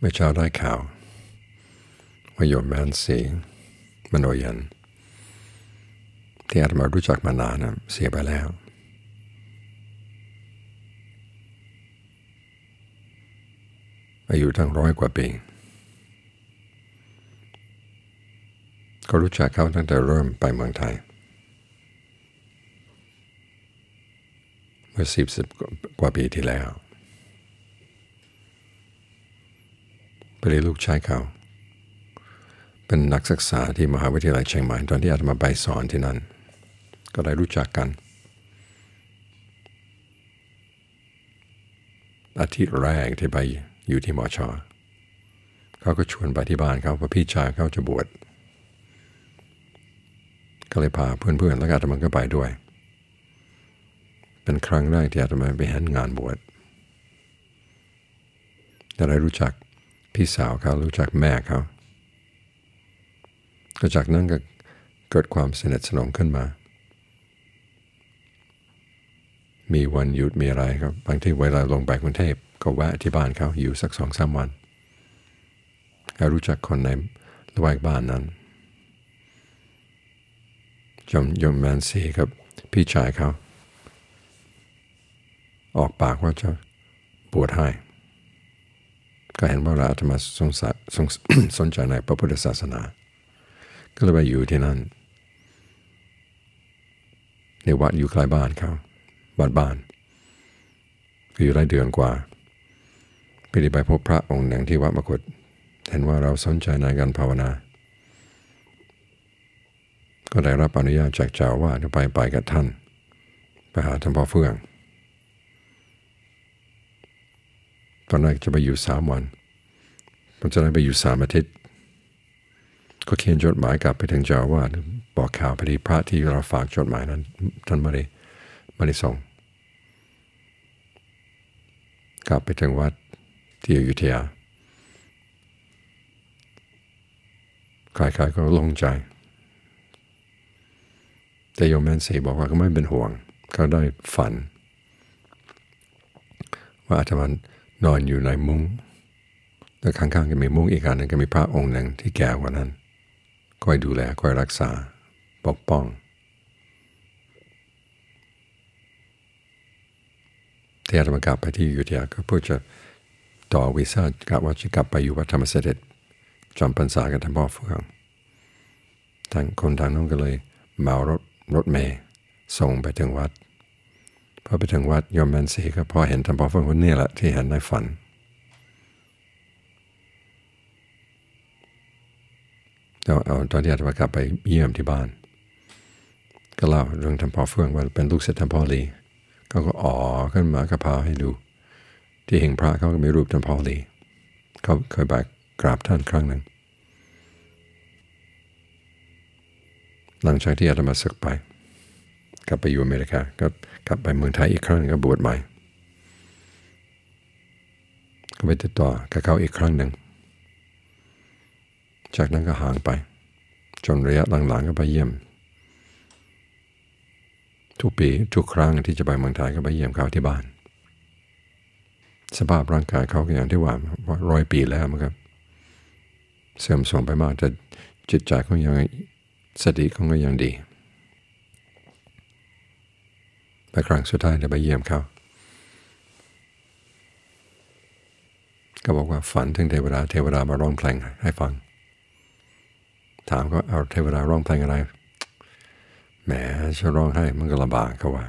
มื่อเช้าได้ข่าวว่าโยมแมนสีมโนยันที่อาตมารู้จักมานานนะเสียไปแล้วอายุตั้ง100 กว่าปีก็รู้จักเขาตั้งแต่เริ่มไปเมืองไทยเมื่อ10 กว่าปีที่แล้วไปเรียนลูกชายเขาเป็นนักศึกษาที่มหาวิทยาลัยเชียงใหม่ตอนที่อาตมาไปสอนที่นั่นก็ได้รู้จักกันอาทิตย์แรกที่ไปอยู่ที่มช.เขาก็ชวนไปที่บ้านเขาเพราะพี่ชายเขาจะบวชก็เลยพาเพื่อนๆแล้วอาตมาก็ไปด้วยเป็นครั้งแรกที่อาตมาไปเห็นงานบวชได้รู้จักพี่สาวเขารู้จักแม่เขาก็จากนั้นก็เกิดความสนิทสนมขึ้นมามีวันหยุดมีอะไรครับบางทีเวลาลงไปกรุงเทพก็แวะที่บ้านเขาอยู่สัก2-3 วันก็รู้จักคนในละแวกบ้านนั้นยมแมนซีครับพี่ชายเขาออกปากว่าจะบวชให้ก็เห็นว่าเราอาตมาสนใจในพระพุทธศาสนาก็เลยไปอยู่ที่นั่นในวัดอยู่ใกล้บ้านเขาวัดบ้านก็อยู่ได้เดือนกว่าไปพบพระองค์หนึ่งที่วัดมกุฏเห็นว่าเราสนใจในการภาวนาก็ได้รับอนุญาตจากเจ้าว่าจะไปกับท่านไปหาท่านพ่อเฟื่องตอนแรกจะไปอยู่3 วันผมจะได้ไปอยู่3 อาทิตย์ก็เขียนจดหมายกลับไปถึงเจ้าว่าบอกข่าวพอดีพระที่เราฝากจดหมายนั้นท่านไม่ได้ส่งกลับไปถึงวัดที่อยุธยาใครๆก็ลงใจแต่โยมแมนสีบอกว่าก็ไม่เป็นห่วงเขาได้ฝันว่าอาตมานอนอยู่ในมุ้งแล้วข้างๆก็มีมุ้งอีกอันหนึ่งก็มีพระองค์หนึ่งที่แก่กว่านั้นคอยดูแลคอยรักษาปกป้องที่อาตมากลับไปที่อยุธยาก็เพื่อจะต่อวีซ่ากะว่าจะกลับไปอยู่วัดธรรมเสด็จจำพรรษากับท่านพ่อเฟื่องทางน้องก็เลยเหมารถเมล์ส่งไปถึงวัดพอไปถึงวัดโยมแมนสีก็พอเห็นท่านพ่อเฟื่องคนนี้แหละที่เห็นในฝันแล้วเอาตอนที่อาตมากลับไปเยี่ยมที่บ้านก็เล่าเรื่องท่านพ่อเฟื่องว่าเป็นลูกศิษย์ท่านพ่อลีเขาก็อ๋อขึ้นมาก็พาให้ดูที่หิ้งพระเขาก็มีรูปท่านพ่อลีเขาเคยไปกราบท่านครั้งหนึ่งหลังจากที่อาตมาศึกไปกลับไปอยู่อเมริกาก็กลับไปเมืองไทยอีกครั้งก็บวชใหม่ก็ไปติดต่อกับเขาอีกครั้งหนึ่งจากนั้นก็ห่างไปจนระยะหลังๆก็ไปเยี่ยมทุกปีทุกครั้งที่จะไปเมืองไทยก็ไปเยี่ยมเขาที่บ้านสภาพร่างกายเขาก็อย่างที่ว่า100 ปีแล้วมันก็เสื่อมโทรมไปมากแต่จิตใจเขายังสติเขาก็ยังดีไปครั้งสุดท้ายได้ไปเยี่ยมเขาก็บอกว่าฝันถึงเทวดามาร้องเพลงให้ฟังถามก็เอาเทวดาร้องเพลงอะไรแหมจะร้องให้มันก็ลำบากเขาว่า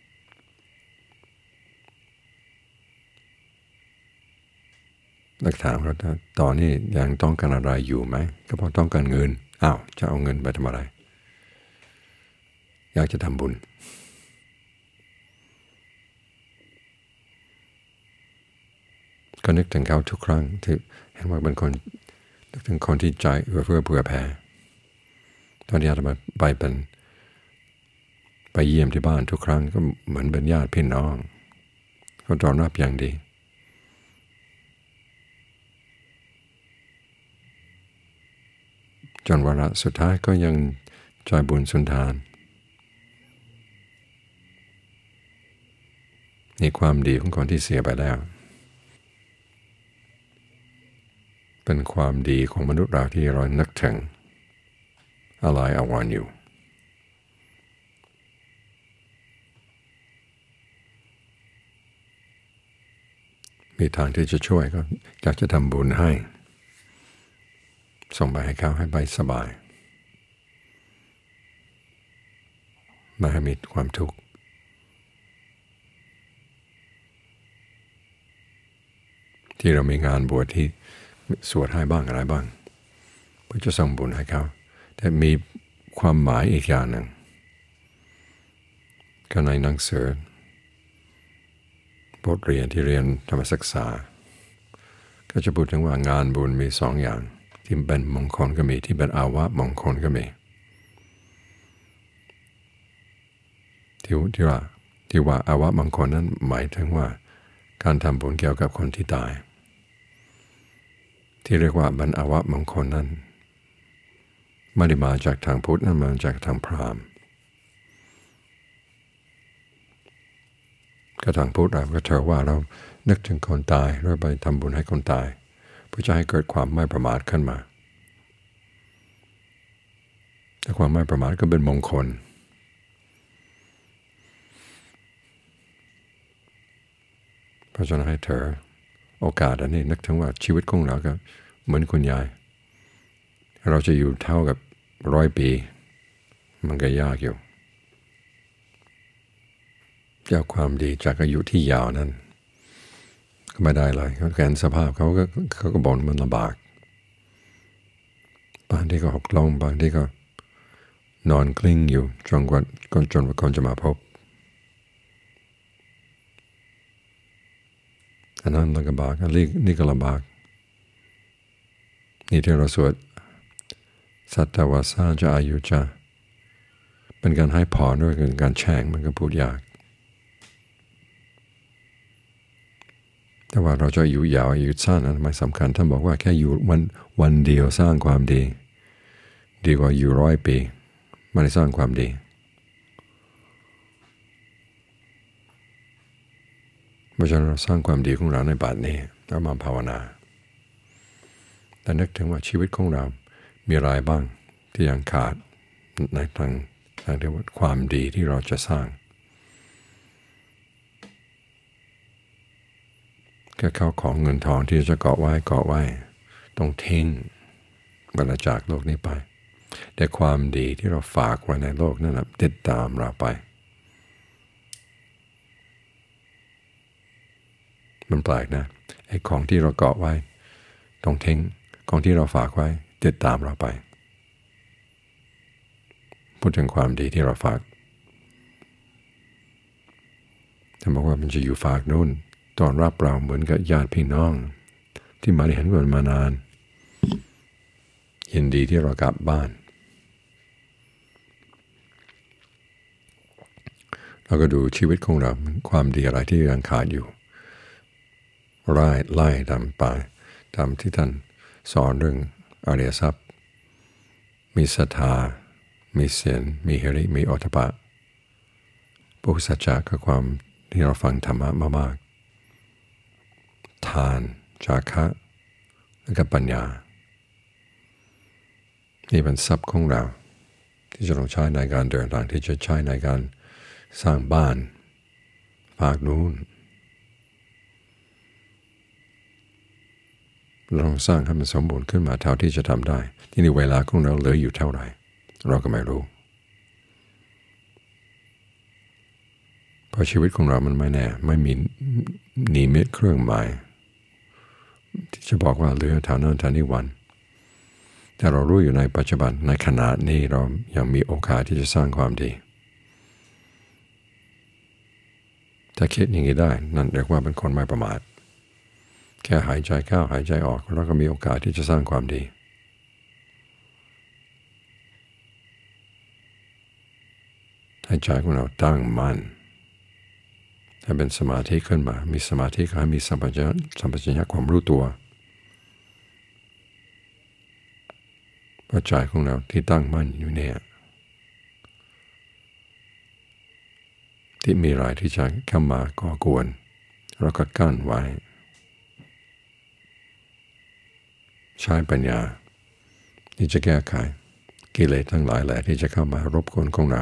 นักถามเขาตอนนี้ยังต้องการอะไรอยู่ไหมก็บอกต้องการเงินอ้าวจะเอาเงินไปทำอะไรอยากจะทำบุญก็นึกถึงเขาทุกครั้งที่เห็นว่าเป็นคนนึกถึงคนที่ใจเอื้อเฟื้อเผื่อแผ่ตอนที่อาตมาไปเยี่ยมที่บ้านทุกครั้งก็เหมือนเป็นญาติพี่น้องเขาต้อนรับอย่างดีจนวาระสุดท้ายก็ยังใจบุญสุนทานนี่ความดีของคนที่เสียไปแล้วเป็นความดีของมนุษย์เราที่เรานึกถึงอะไรอาวรณ์อยู่มีทางที่จะช่วยก็อยากจะทำบุญให้ส่งไปให้เขาให้ไปสบายไม่ให้มีความทุกข์ที่เรามีงานบวชที่สวดให้บ้างอะไรบ้างเพื่อจะส่งบุญให้เขาแต่มีความหมายอีกอย่างหนึ่งก็ในหนังสือบทเรียนที่เรียนธรรมศึกษาก็จะพูดถึงว่างานบุญมีสองอย่างที่เป็นมงคลก็มีที่เป็นอาวะมงคลก็มีที่ว่าอาวะมงคลนั้นหมายถึงว่าการทำบุญเกี่ยวกับคนที่ตายที่เรียกว่าบรรอาวะมงคลนั้นไม่ได้มาจากทางพุทธนั้นมาจากทางพราหมณ์ก็ทางพุทธเราก็เชื่อว่าเรานึกถึงคนตายเราไปทำบุญให้คนตายเพื่อจะให้เกิดความไม่ประมาทขึ้นมาแต่ความไม่ประมาทก็เป็นมงคลเพราะฉะนั้นให้เธอโอกาสอันนี้นึกถึงว่าชีวิตของเราก็เหมือนคุณยายเราจะอยู่เท่ากับ100 ปีมันก็ยากอยู่เจ้าความดีจากอายุที่ยาวนั้นก็ไม่ได้เลยแกนสภาพเขาก็บ่นมันลำบากบางที่ก็หกล้มบางที่ก็นอนกลิ้งอยู่จนกว่าคนจะมาพบอันนั้นลำบากอันนี้ก็ลำบากนี่ที่เราสวดสัตวาสาจะอายุจะเป็นการให้พรด้วยการแช่งมันก็พูดยากแต่ว่าเราจะอายุยาวอายุสั้นนั้นไม่สำคัญท่านบอกว่าแค่อยู่วันเดียวสร้างความดีดีกว่าอยู่100 ปีไม่ได้สร้างความดีเพราะฉะนั้นเราสร้างความดีของเราในบัดนี้แล้วมาภาวนาแต่นึกถึงว่าชีวิตของเรามีอะไรบ้างที่ยังขาดในทางเรียกว่าความดีที่เราจะสร้างแค่เข้าของเงินทองที่จะเกาะไว้ต้องทิ้งเวลาจากโลกนี้ไปแต่ความดีที่เราฝากไว้ในโลกนั้นนะติดตามเราไปมันแปลกนะไอ้ของที่เราเกาะไว้ต้องทิ้งของที่เราฝากไว้ติดตามเราไปพูดถึงความดีที่เราฝากท่านบอกว่ามันจะอยู่ฝากนู่นตอนรับเราเหมือนกับญาติพี่น้องที่มาเห็นกันมานานยินดีที่เรากลับบ้านเราก็ดูชีวิตของเราความดีอะไรที่ยังขาดอยู่ไล่ตามไปตามที่ท่านสอนเรื่องอริยทรัพย์มีศรัทธามีศีลมีหิริมีโอตตัปปะปุสัจจะคือความที่เราฟังธรรมะมากๆทานจาคะและก็ปัญญานี่เป็นทรัพย์ของเราที่จะต้องใช้ในการเดินทางที่จะใช้ในการสร้างบ้านฝากนู้นเราสร้างให้มันสมบูรณ์ขึ้นมาเท่าที่จะทำได้ที่นี่เวลาของเราเหลืออยู่เท่าไหร่เราก็ไม่รู้เพราะชีวิตของเรามันไม่แน่ไม่มีนิมิตเครื่องหมายที่จะบอกว่าเหลือเท่านั้นเท่านี้วันแต่เรารู้อยู่ในปัจจุบันในขณะนี้เรายังมีโอกาสที่จะสร้างความดีถ้าคิดอย่างนี้ได้นั่นเรียกว่าเป็นคนไม่ประมาทแค่หายใจเข้าหายใจออกเราก็มีโอกาสที่จะสร้างความดีให้ใจของเราตั้งมั่นให้เป็นสมาธิขึ้นมามีสมาธิก็ให้มีสัมปชัญญะความรู้ตัวเพราะใจของเราที่ตั้งมั่นอยู่เนี่ยที่มีอะไรที่จะเข้ามาก่อกวนเราก็กั้นไว้ใช้ปัญญาที่จะแก้ไขกิเลสทั้งหลายแหละที่จะเข้ามารบกวนของเรา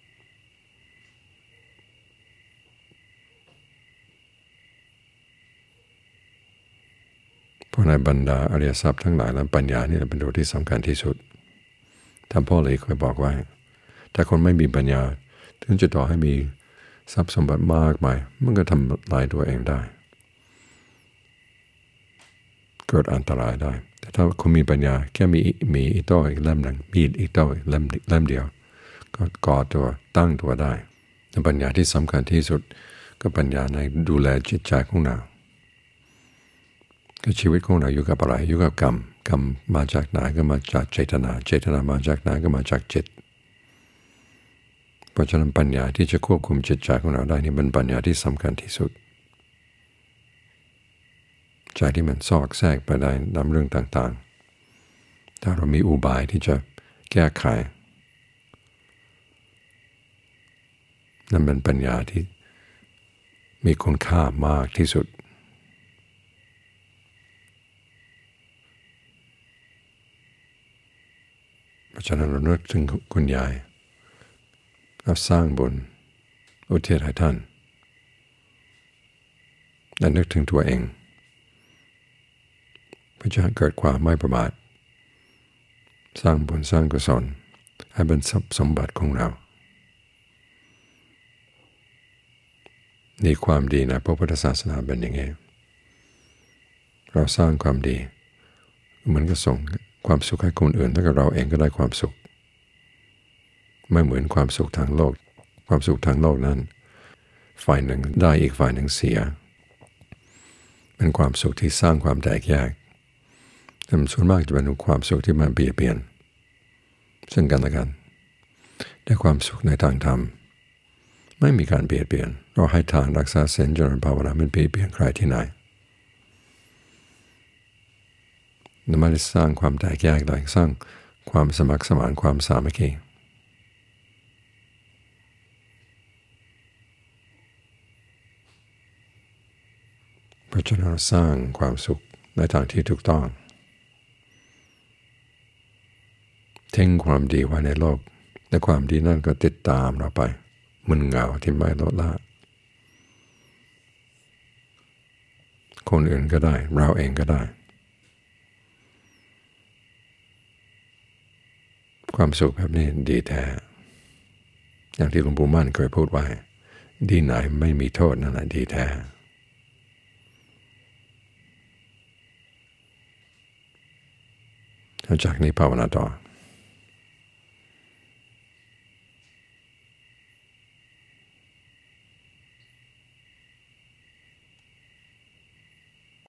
เพราะในบรรดาอริยทรัพย์ทั้งหลายและปัญญานี่เป็นตัวที่สำคัญที่สุดท่านพ่อเลยเคยบอกว่าถ้าคนไม่มีปัญญาถึงจะต่อให้มีทรัพย์สมบัติมากมายมันก็ทำลายตัวเองได้เกิดอันตรายได้แต่ถ้าคุณมีปัญญาแค่มีอีโต้อีกเล่มหนึ่งมีอีโต้อีกเล่มเดียวก็ก่อตัวตั้งตัวได้ปัญญาที่สำคัญที่สุดก็ปัญญาในดูแลจิตใจของเราก็ชีวิตของเราอยู่กับอะไรอยู่กับกรรมมาจากไหนก็มาจากเจตนามาจากไหนก็มาจากจิตเพราะฉะนั้นปัญญาที่จะควบคุมจิตใจของเราได้นี่เป็นปัญญาที่สำคัญที่สุดใจที่มันซอกแซกไปได้นำเรื่องต่างๆถ้าเรามีอุบายที่จะแก้ไขนั่นเป็นปัญญาที่มีคุณค่ามากที่สุดเพราะฉะนั้นเรานึกถึงคุณยายเราสร้างบุญอุทิศให้ท่านและนึกถึงตัวเองเพื่อจะเกิดความไม่ประมาทสร้างบุญสร้างกุศลให้เป็นทรัพย์สมบัติของเรานี่ความดีในพระพุทธศาสนาเป็นอย่างนี้เราสร้างความดีมันก็ส่งความสุขให้คนอื่นแล้วก็เราเองก็ได้ความสุขไม่เหมือนความสุขทางโลกความสุขทางโลกนั้นฝ่ายหนึ่งได้อีกฝ่ายหนึ่งเสียเป็นความสุขที่สร้างความแตกแยกแต่ส่วนมากจะเป็นความสุขที่มันเบียดเบียนซึ่งกันและกันแต่ความสุขในทางธรรมไม่มีการเบียดเบียนเราให้ทานรักษาศีลเจริญภาวนาไม่เบียดเบียนใครที่ไหนไม่ได้สร้างความแตกแยกเลยสร้างความสมัครสมานความสามัคคีเพราะฉะนั้นเราสร้างความสุขในทางที่ถูกต้องทิ้งความดีไว้ในโลกและความดีนั่นก็ติดตามเราไปมันเงาที่ไม่ลดละคนอื่นก็ได้เราเองก็ได้ความสุขแบบนี้ดีแท้อย่างที่หลวงปู่มั่นเคยพูดไว้ดีไหนไม่มีโทษนั่นแหละดีแท้จากนี้ภาวนาต่อ